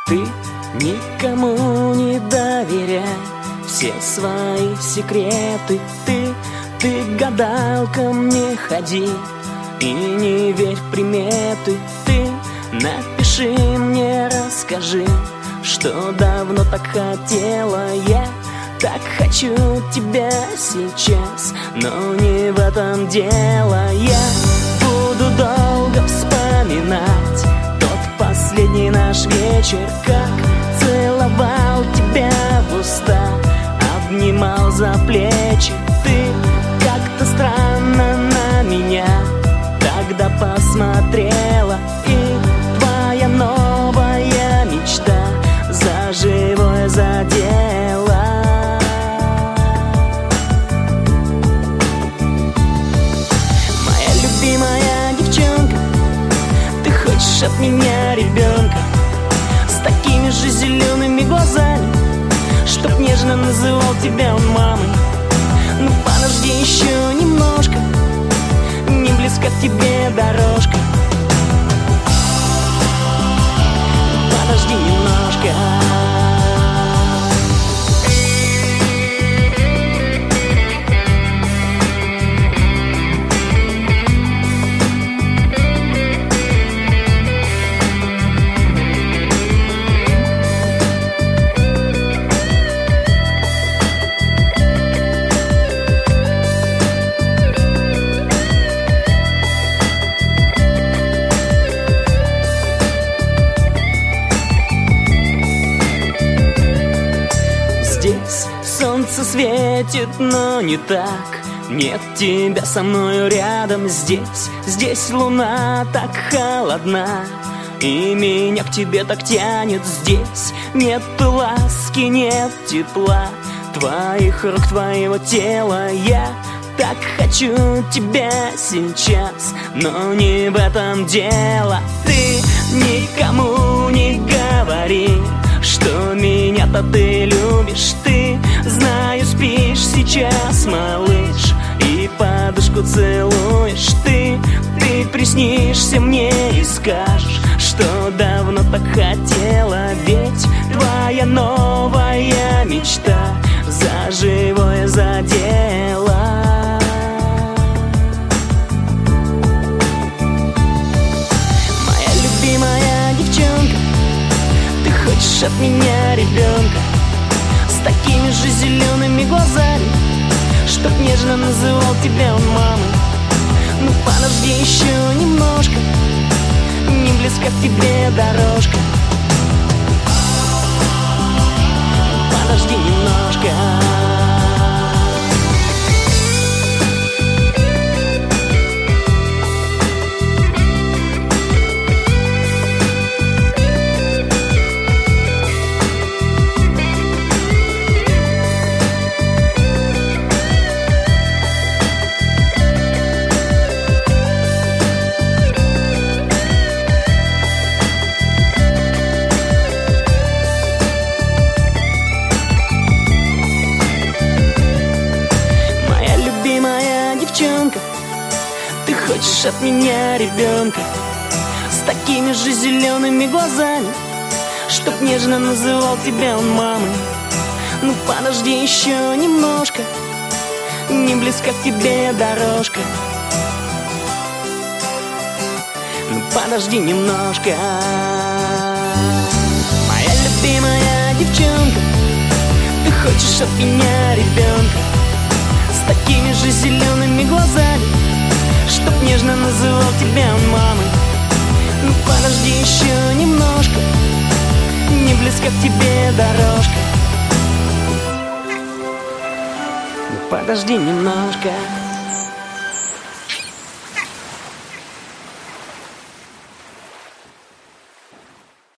Ты никому не доверяй все свои секреты. Ты гадалкам не ходи и не верь в приметы. Ты напиши мне, расскажи, что давно так хотела я. Так хочу тебя сейчас, но не в этом дело. Я буду долго вспоминать тот последний наш вечер, как целовал тебя в уста, обнимал за плечи. Ты как-то странно на меня тогда посмотрела, и твоя новая мечта за живое задела. Моя любимая девчонка, ты хочешь от меня ребенка с такими же зелеными глазами, чтоб нежно называл тебя он мамой. Ну подожди еще немножко, не близко к тебе дорожка. Подожди немножко. Здесь солнце светит, но не так. Нет тебя со мною рядом здесь. Здесь луна так холодна, и меня к тебе так тянет. Здесь нет ласки, нет тепла твоих рук, твоего тела. Я так хочу тебя сейчас, но не в этом дело. Ты никому не говори, что меня-то ты любишь. Ты, знаю, спишь сейчас, малыш, и подушку целуешь. Ты приснишься мне и скажешь, что давно так хотела. Ведь твоя новая мечта за живое задела. Моя любимая девчонка, ты хочешь от меня ребенка с такими же зелеными глазами, чтоб нежно называл тебя он мамой. Ну подожди еще немножко, не близко к тебе дорожка. Подожди немножко. Ты хочешь от меня ребенка с такими же зелеными глазами, чтоб нежно называл тебя он мамой. Ну подожди еще немножко, не близко к тебе дорожка. Ну подожди немножко. Моя любимая девчонка, ты хочешь от меня ребенка с такими же зелеными глазами, чтоб нежно называл тебя он мамой. Ну подожди еще немножко, не близко к тебе дорожка. Ну подожди немножко.